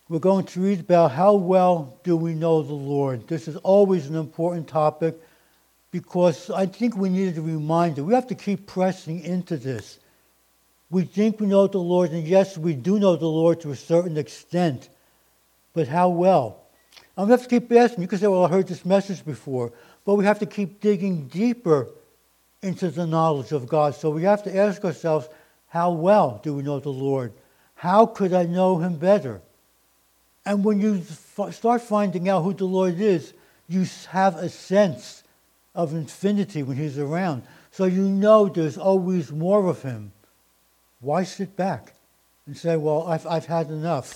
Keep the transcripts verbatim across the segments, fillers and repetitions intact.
we're going to read about how well do we know the Lord. This is always an important topic because I think we need a reminder. We have to keep pressing into this. We think we know the Lord, and yes, we do know the Lord to a certain extent, but how well? And we have to keep asking. You can say, well, I heard this message before, but we have to keep digging deeper into the knowledge of God. So we have to ask ourselves, how well do we know the Lord? How could I know Him better? And when you f- start finding out who the Lord is, you have a sense of infinity when He's around. So you know there's always more of Him. Why sit back and say, well, I've, I've had enough?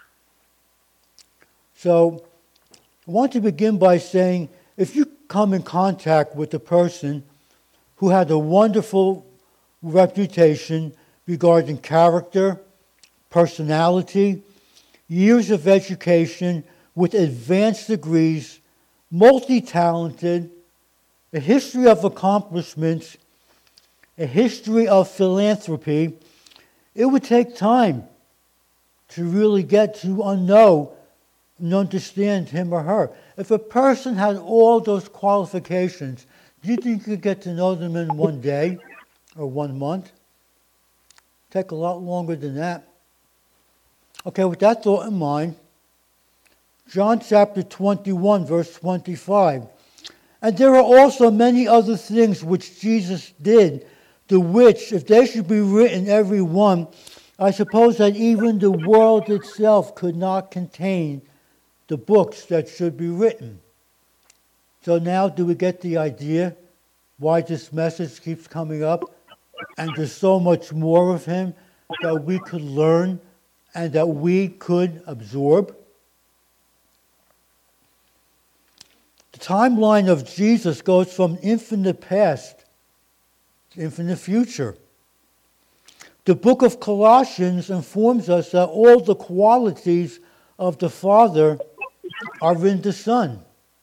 So I want to begin by saying, if you come in contact with a person who had a wonderful reputation regarding character, personality, years of education with advanced degrees, multi-talented, a history of accomplishments, a history of philanthropy, it would take time to really get to know and understand him or her. If a person had all those qualifications, do you think you could get to know them in one day or one month? Take a lot longer than that. Okay, with that thought in mind, John chapter twenty-one, verse twenty-five. And there are also many other things which Jesus did, the which, if they should be written every one, I suppose that even the world itself could not contain the books that should be written. So now do we get the idea why this message keeps coming up? And there's so much more of Him that we could learn and that we could absorb. The timeline of Jesus goes from infinite past to infinite future. The book of Colossians informs us that all the qualities of the Father are in the Son.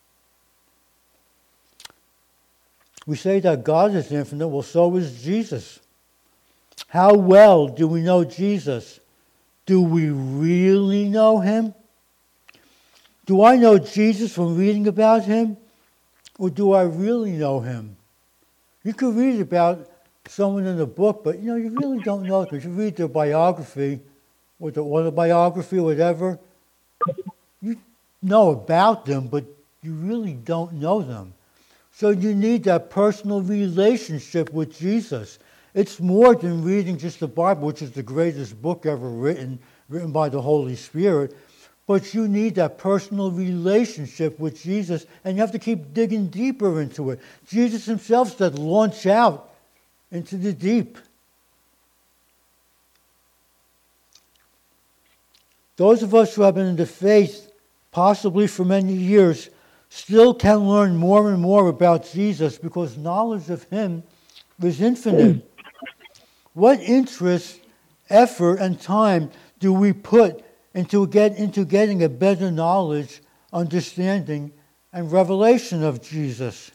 We say that God is infinite, well, so is Jesus. How well do we know Jesus? Do we really know Him? Do I know Jesus from reading about Him? Or do I really know Him? You could read about someone in a book, but you know, you really don't know them. You read their biography or their autobiography or whatever. You know about them, but you really don't know them. So you need that personal relationship with Jesus. It's more than reading just the Bible, which is the greatest book ever written, written by the Holy Spirit. But you need that personal relationship with Jesus, and you have to keep digging deeper into it. Jesus Himself said, launch out into the deep. Those of us who have been in the faith, possibly for many years, still can learn more and more about Jesus because knowledge of Him is infinite. What interest, effort, and time do we put into, get, into getting a better knowledge, understanding, and revelation of Jesus?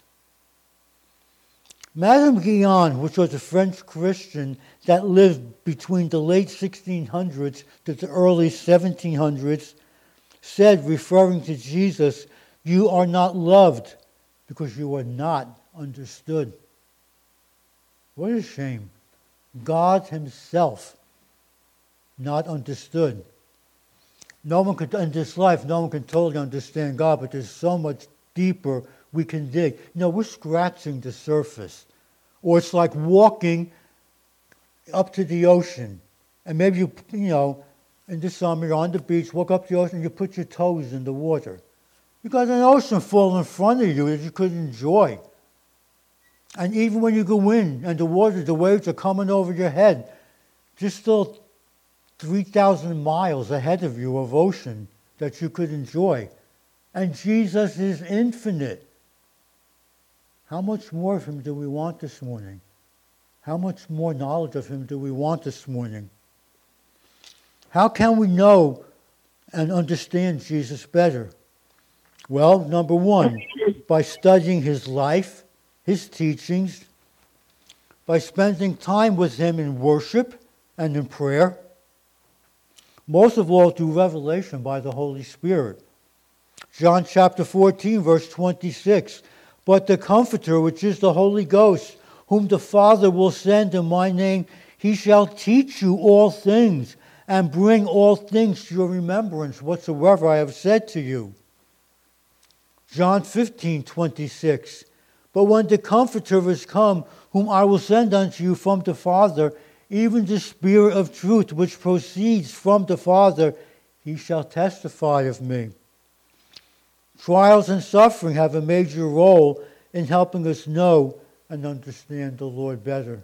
Madame Guyon, which was a French Christian that lived between the late sixteen hundreds to the early seventeen hundreds, said, referring to Jesus, "You are not loved because you are not understood." What a shame. God Himself not understood. No one could, in this life, no one can totally understand God, but there's so much deeper we can dig. You know, we're scratching the surface. Or it's like walking up to the ocean. And maybe you, you know, in the summer, you're on the beach, walk up to the ocean, and you put your toes in the water. You got an ocean full in front of you that you could enjoy. And even when you go in and the water, the waves are coming over your head, there's still three thousand miles ahead of you of ocean that you could enjoy. And Jesus is infinite. How much more of Him do we want this morning? How much more knowledge of Him do we want this morning? How can we know and understand Jesus better? Well, number one, by studying His life, His teachings, by spending time with Him in worship and in prayer. most of all through revelation by the Holy Spirit. John chapter fourteen, verse twenty-six, but the Comforter, which is the Holy Ghost, whom the Father will send in my name, he shall teach you all things, and bring all things to your remembrance, whatsoever I have said to you. John fifteen, twenty-six, but when the Comforter is come, whom I will send unto you from the Father, even the Spirit of truth, which proceeds from the Father, he shall testify of me. Trials and suffering have a major role in helping us know and understand the Lord better.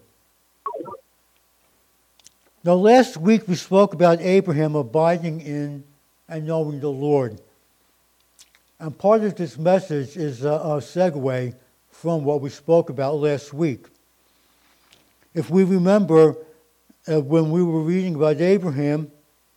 Now, last week we spoke about Abraham abiding in and knowing the Lord. And part of this message is a, a segue from what we spoke about last week. If we remember, uh, when we were reading about Abraham,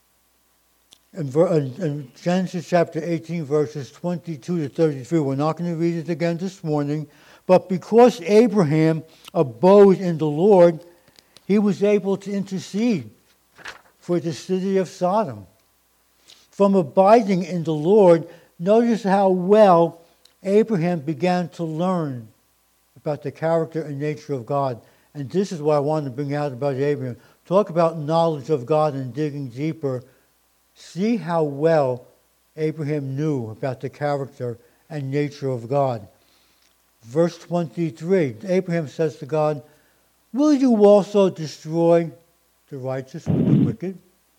in, ver- in Genesis chapter eighteen, verses twenty-two to thirty-three, we're not going to read it again this morning, but because Abraham abode in the Lord, he was able to intercede for the city of Sodom. From abiding in the Lord, notice how well Abraham began to learn about the character and nature of God. And this is what I want to bring out about Abraham. Talk about knowledge of God and digging deeper. See how well Abraham knew about the character and nature of God. Verse twenty-three, Abraham says to God, will you also destroy the righteous with the wicked?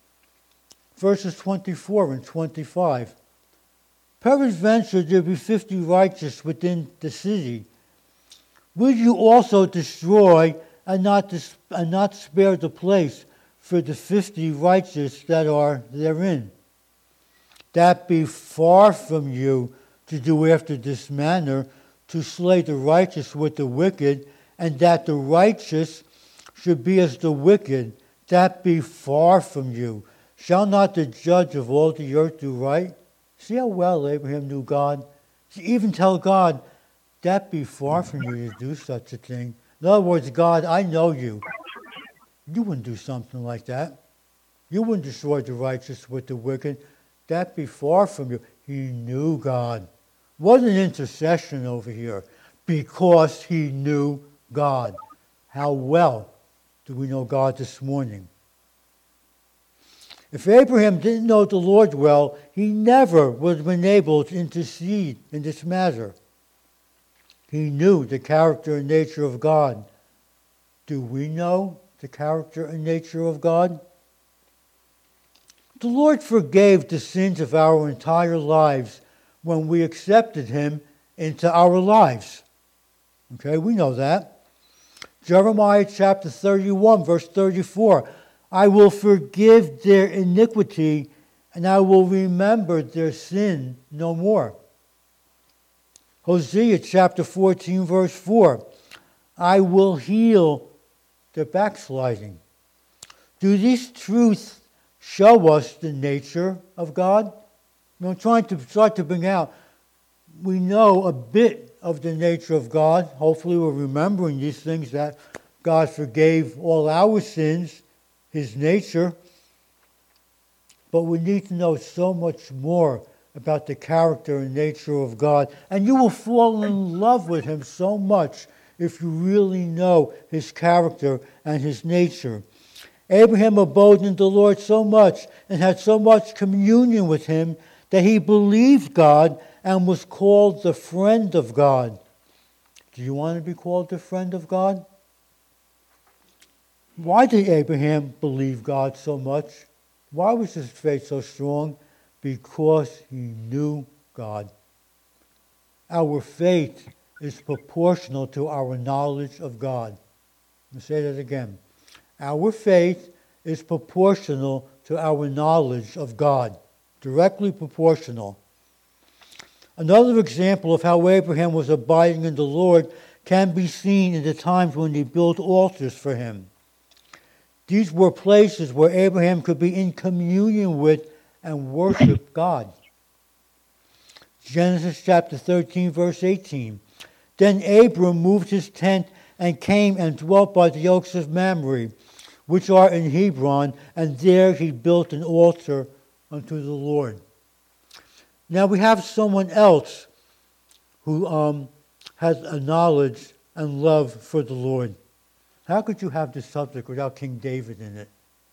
Verses twenty-four and twenty-five, peradventure there be fifty righteous within the city. Will you also destroy and not, dis- and not spare the place for the fifty righteous that are therein? That be far from you to do after this manner, to slay the righteous with the wicked, and that the righteous should be as the wicked, that be far from you. Shall not the judge of all the earth do right? See how well Abraham knew God? To even tell God, that be far from you to do such a thing. In other words, God, I know you. You wouldn't do something like that. You wouldn't destroy the righteous with the wicked. That be far from you. He knew God. What an intercession over here. Because he knew God. How well do we know God this morning? If Abraham didn't know the Lord well, he never would have been able to intercede in this matter. He knew the character and nature of God. Do we know the character and nature of God? The Lord forgave the sins of our entire lives when we accepted him into our lives. Okay, we know that. Jeremiah chapter thirty-one, verse thirty-four. I will forgive their iniquity, and I will remember their sin no more. Hosea chapter fourteen, verse four. I will heal their backsliding. Do these truths show us the nature of God? I'm trying to start to bring out, we know a bit of the nature of God. Hopefully we're remembering these things, that God forgave all our sins, his nature. But we need to know so much more about the character and nature of God. And you will fall in love with him so much if you really know his character and his nature. Abraham abode in the Lord so much and had so much communion with him that he believed God and was called the friend of God. Do you want to be called the friend of God? Why did Abraham believe God so much? Why was his faith so strong? Because he knew God. Our faith is proportional to our knowledge of God. Let me say that again. Our faith is proportional to our knowledge of God. Directly proportional. Another example of how Abraham was abiding in the Lord can be seen in the times when he built altars for him. These were places where Abraham could be in communion with and worship God. Genesis chapter thirteen, verse eighteen. Then Abram moved his tent and came and dwelt by the oaks of Mamre, which are in Hebron, and there he built an altar unto the Lord. Now we have someone else who um, has a knowledge and love for the Lord. How could you have this subject without King David in it?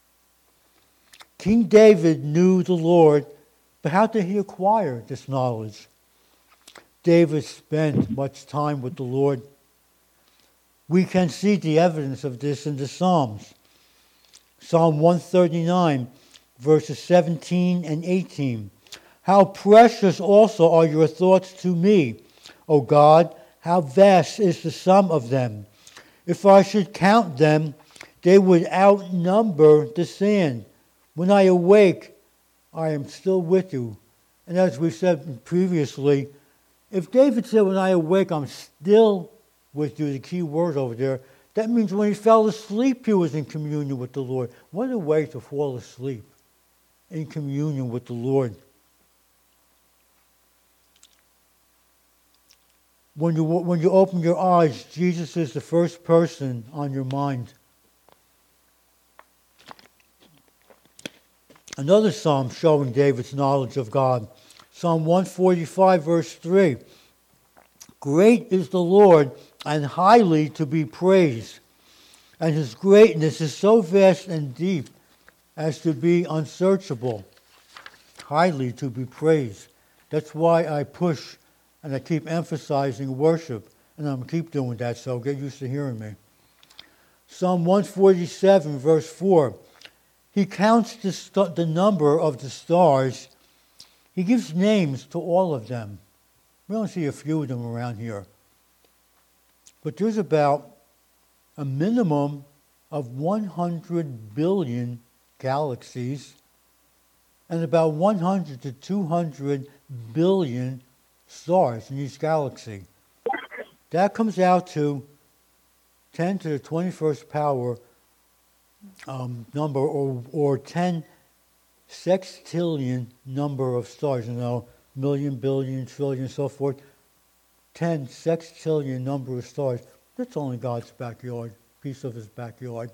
King David knew the Lord, but how did he acquire this knowledge? David spent much time with the Lord. We can see the evidence of this in the Psalms. Psalm one thirty-nine, verses seventeen and eighteen. How precious also are your thoughts to me, O God, how vast is the sum of them. If I should count them, they would outnumber the sand. When I awake, I am still with you. And as we said previously, if David said, when I awake, I'm still with you, the key word over there, that means when he fell asleep, he was in communion with the Lord. What a way to fall asleep, in communion with the Lord. When you, when you open your eyes, Jesus is the first person on your mind. Another psalm showing David's knowledge of God. Psalm one forty-five, verse three. Great is the Lord, and highly to be praised, and his greatness is so vast and deep as to be unsearchable. Highly to be praised. That's why I push and I keep emphasizing worship, and I'm going to keep doing that, so get used to hearing me. Psalm one forty-seven, verse four. He counts the, st- the number of the stars. He gives names to all of them. We don't see a few of them around here. But there's about a minimum of one hundred billion galaxies and about one hundred to two hundred billion stars in each galaxy. That comes out to ten to the twenty-first power um, number, or, or ten sextillion number of stars. You know, million, billion, trillion, so forth. ten sextillion number of stars. That's only God's backyard, piece of his backyard.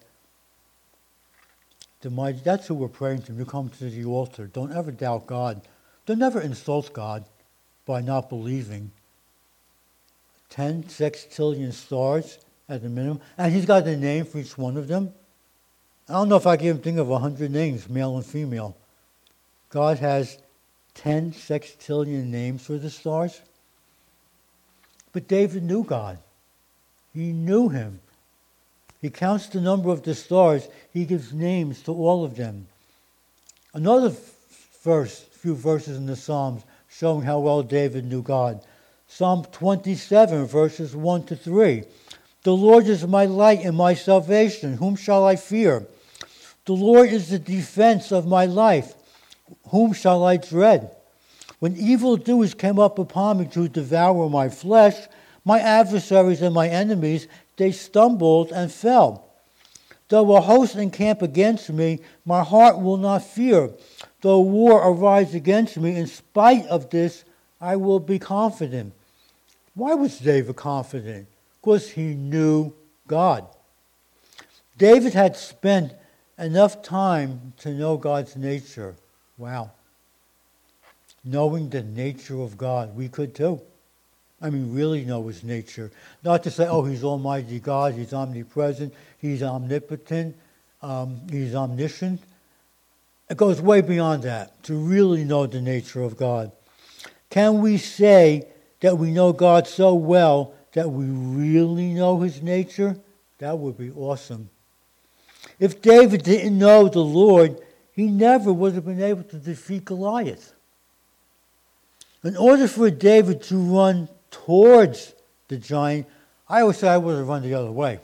The mighty, that's who we're praying to. You come to the altar. Don't ever doubt God. Don't ever insult God by not believing. ten sextillion stars at the minimum. And he's got a name for each one of them. I don't know if I can even think of a hundred names, male and female. God has ten sextillion names for the stars. But David knew God. He knew him. He counts the number of the stars. He gives names to all of them. Another verse, few verses in the Psalms showing how well David knew God. Psalm twenty-seven, verses one to three. The Lord is my light and my salvation. Whom shall I fear? The Lord is the defense of my life. Whom shall I dread? When evildoers came up upon me to devour my flesh, my adversaries and my enemies, they stumbled and fell. Though a host encamp against me, my heart will not fear. Though war arise against me, in spite of this, I will be confident. Why was David confident? Because he knew God. David had spent enough time to know God's nature. Wow. Knowing the nature of God. We could too. I mean, really know his nature. Not to say, oh, he's Almighty God, he's omnipresent, he's omnipotent, um, he's omniscient. It goes way beyond that, to really know the nature of God. Can we say that we know God so well that we really know his nature? That would be awesome. If David didn't know the Lord, he never would have been able to defeat Goliath. In order for David to run towards the giant, I always say I would have run the other way.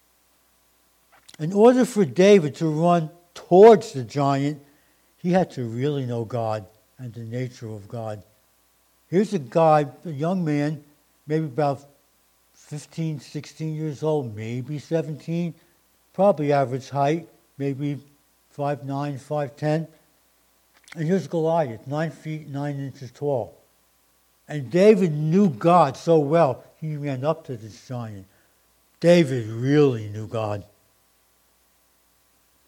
In order for David to run towards the giant, he had to really know God and the nature of God. Here's a guy, a young man, maybe about fifteen, sixteen years old, maybe seventeen, probably average height, maybe five nine, five ten. And here's Goliath, nine feet, nine inches tall. And David knew God so well, he ran up to this giant. David really knew God.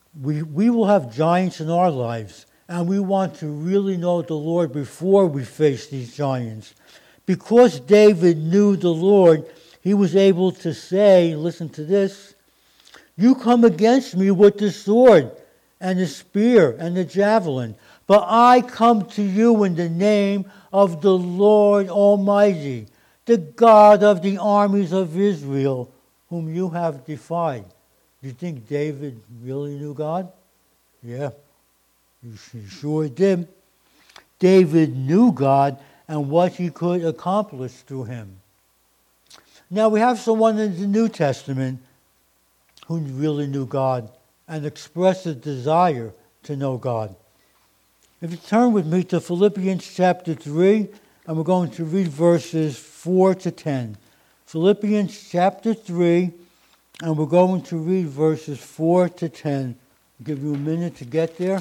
We, we will have giants in our lives, and we want to really know the Lord before we face these giants. Because David knew the Lord, he was able to say, listen to this, you come against me with the sword and the spear and the javelin, but I come to you in the name of the Lord Almighty, the God of the armies of Israel, whom you have defied. Do you think David really knew God? Yeah, he sure did. David knew God and what he could accomplish through him. Now we have someone in the New Testament who really knew God and expressed a desire to know God. If you turn with me to Philippians chapter three, and we're going to read verses four to ten. Philippians chapter three, and we're going to read verses four to ten. I'll give you a minute to get there.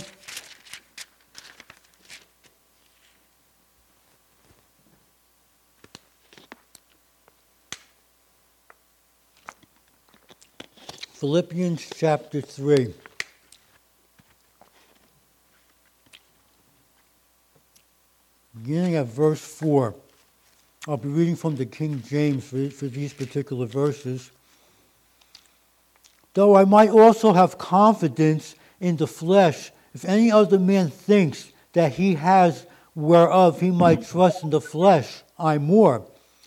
Philippians chapter three. Beginning at verse four. I'll be reading from the King James for, for these particular verses. Though I might also have confidence in the flesh, if any other man thinks that he has whereof he might trust in the flesh, I more.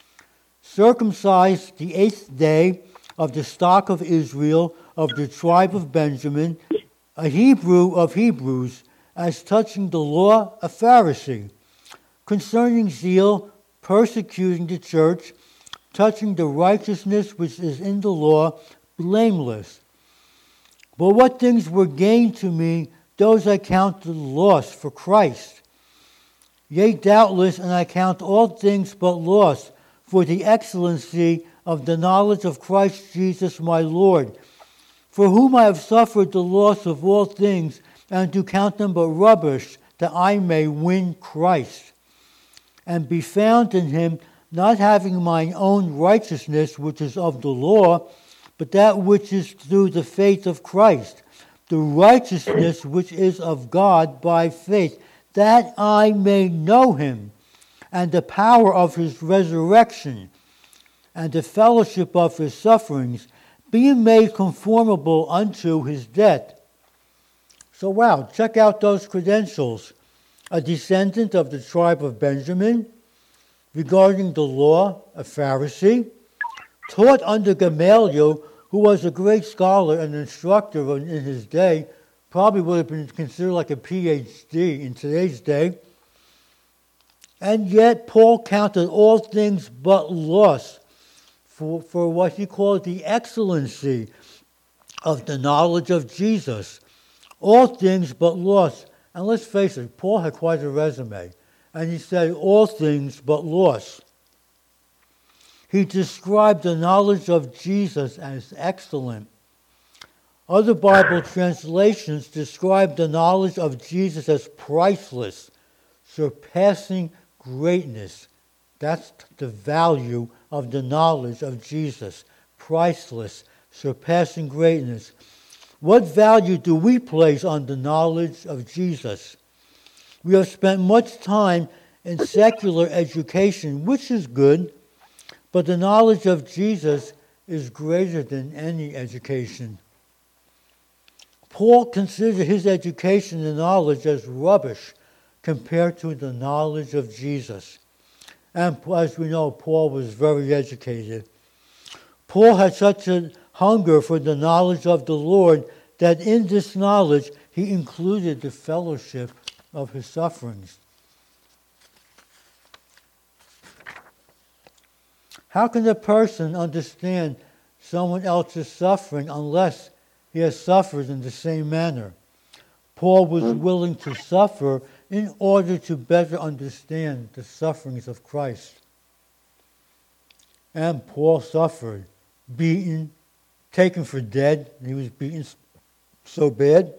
Circumcised the eighth day, of the stock of Israel, of the tribe of Benjamin, a Hebrew of Hebrews, as touching the law, a Pharisee, concerning zeal, persecuting the church, touching the righteousness which is in the law, blameless. But what things were gained to me, those I count the loss for Christ. Yea, doubtless, and I count all things but loss, for the excellency of the knowledge of Christ Jesus my Lord, for whom I have suffered the loss of all things, and do count them but rubbish, that I may win Christ, and be found in him, not having mine own righteousness, which is of the law, but that which is through the faith of Christ, the righteousness which is of God by faith, that I may know him, and the power of his resurrection, and the fellowship of his sufferings, being made conformable unto his death. So wow, check out those credentials. A descendant of the tribe of Benjamin, regarding the law, a Pharisee, taught under Gamaliel, who was a great scholar and instructor in his day, probably would have been considered like a P H D in today's day. And yet Paul counted all things but loss for, for what he called the excellency of the knowledge of Jesus. All things but loss. And let's face it, Paul had quite a resume. And he said all things but loss. He described the knowledge of Jesus as excellent. Other Bible translations describe the knowledge of Jesus as priceless, surpassing greatness. That's the value of the knowledge of Jesus. Priceless, surpassing greatness. What value do we place on the knowledge of Jesus? We have spent much time in secular education, which is good, but the knowledge of Jesus is greater than any education. Paul considered his education and knowledge as rubbish compared to the knowledge of Jesus. And as we know, Paul was very educated. Paul had such a hunger for the knowledge of the Lord that in this knowledge he included the fellowship of his sufferings. How can a person understand someone else's suffering unless he has suffered in the same manner? Paul was willing to suffer in order to better understand the sufferings of Christ. And Paul suffered, beaten, taken for dead. He was beaten so bad.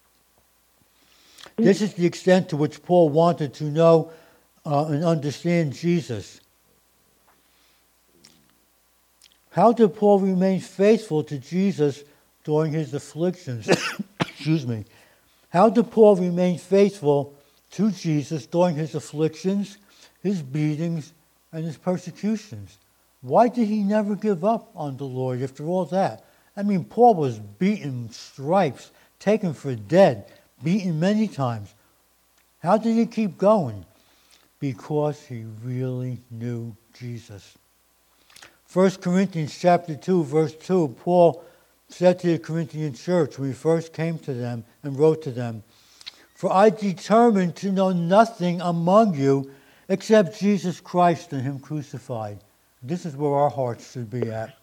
This is the extent to which Paul wanted to know uh, and understand Jesus. How did Paul remain faithful to Jesus during his afflictions? Excuse me. How did Paul remain faithful to Jesus during his afflictions, his beatings, and his persecutions? Why did he never give up on the Lord after all that? I mean, Paul was beaten, stripes, taken for dead, beaten many times. How did he keep going? Because he really knew Jesus. First Corinthians chapter two, verse two, Paul said to the Corinthian church when he first came to them and wrote to them, "For I determined to know nothing among you except Jesus Christ and him crucified." This is where our hearts should be at.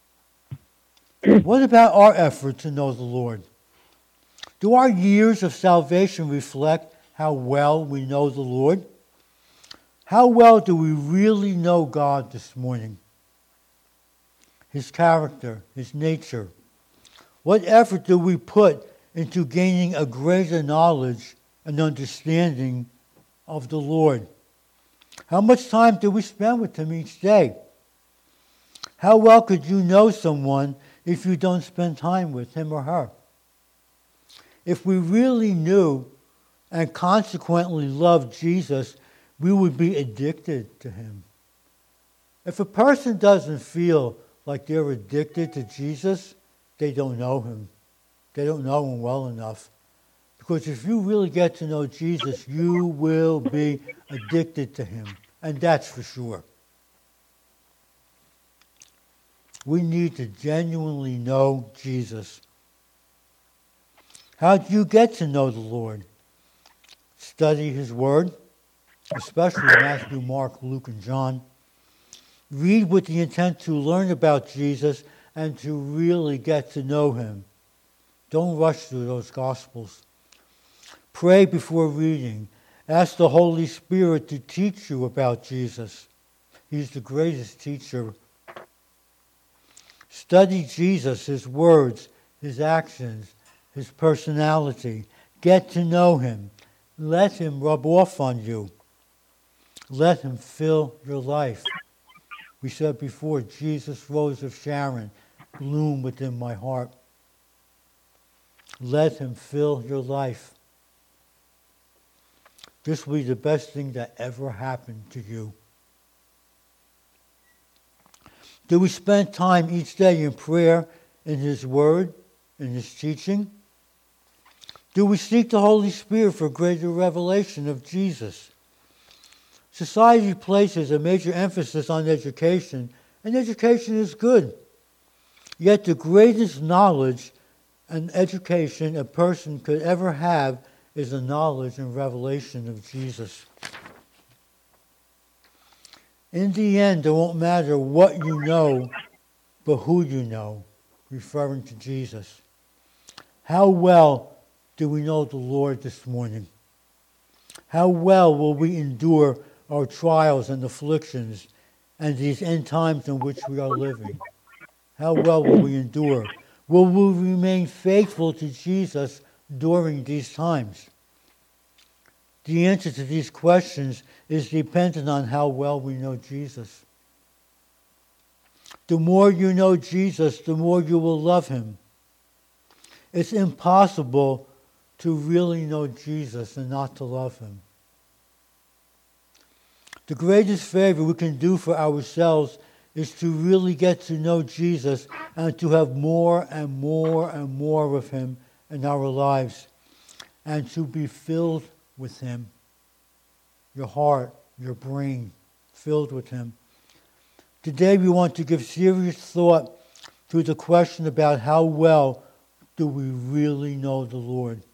What about our effort to know the Lord? Do our years of salvation reflect how well we know the Lord? How well do we really know God this morning? His character, his nature. What effort do we put into gaining a greater knowledge and understanding of the Lord? How much time do we spend with him each day? How well could you know someone if you don't spend time with him or her? If we really knew and consequently loved Jesus, we would be addicted to him. If a person doesn't feel like they're addicted to Jesus, they don't know him. They don't know him well enough. Because if you really get to know Jesus, you will be addicted to him. And that's for sure. We need to genuinely know Jesus. How do you get to know the Lord? Study his word, especially Matthew, Mark, Luke, and John. Read with the intent to learn about Jesus and to really get to know him. Don't rush through those Gospels. Pray before reading. Ask the Holy Spirit to teach you about Jesus. He's the greatest teacher. Study Jesus, his words, his actions, his personality. Get to know him. Let him rub off on you. Let him fill your life. We said before, Jesus, Rose of Sharon, bloom within my heart. Let him fill your life. This will be the best thing that ever happened to you. Do we spend time each day in prayer, in his word, in his teaching? Do we seek the Holy Spirit for greater revelation of Jesus? Society places a major emphasis on education, and education is good. Yet the greatest knowledge and education a person could ever have is the knowledge and revelation of Jesus. In the end, it won't matter what you know, but who you know, referring to Jesus. How well do we know the Lord this morning? How well will we endure our trials and afflictions and these end times in which we are living? How well will we endure? Will we remain faithful to Jesus during these times? The answer to these questions is dependent on how well we know Jesus. The more you know Jesus, the more you will love him. It's impossible to really know Jesus and not to love him. The greatest favor we can do for ourselves is to really get to know Jesus and to have more and more and more of him in our lives and to be filled with him. Your heart, your brain, filled with him. Today we want to give serious thought to the question about how well do we really know the Lord.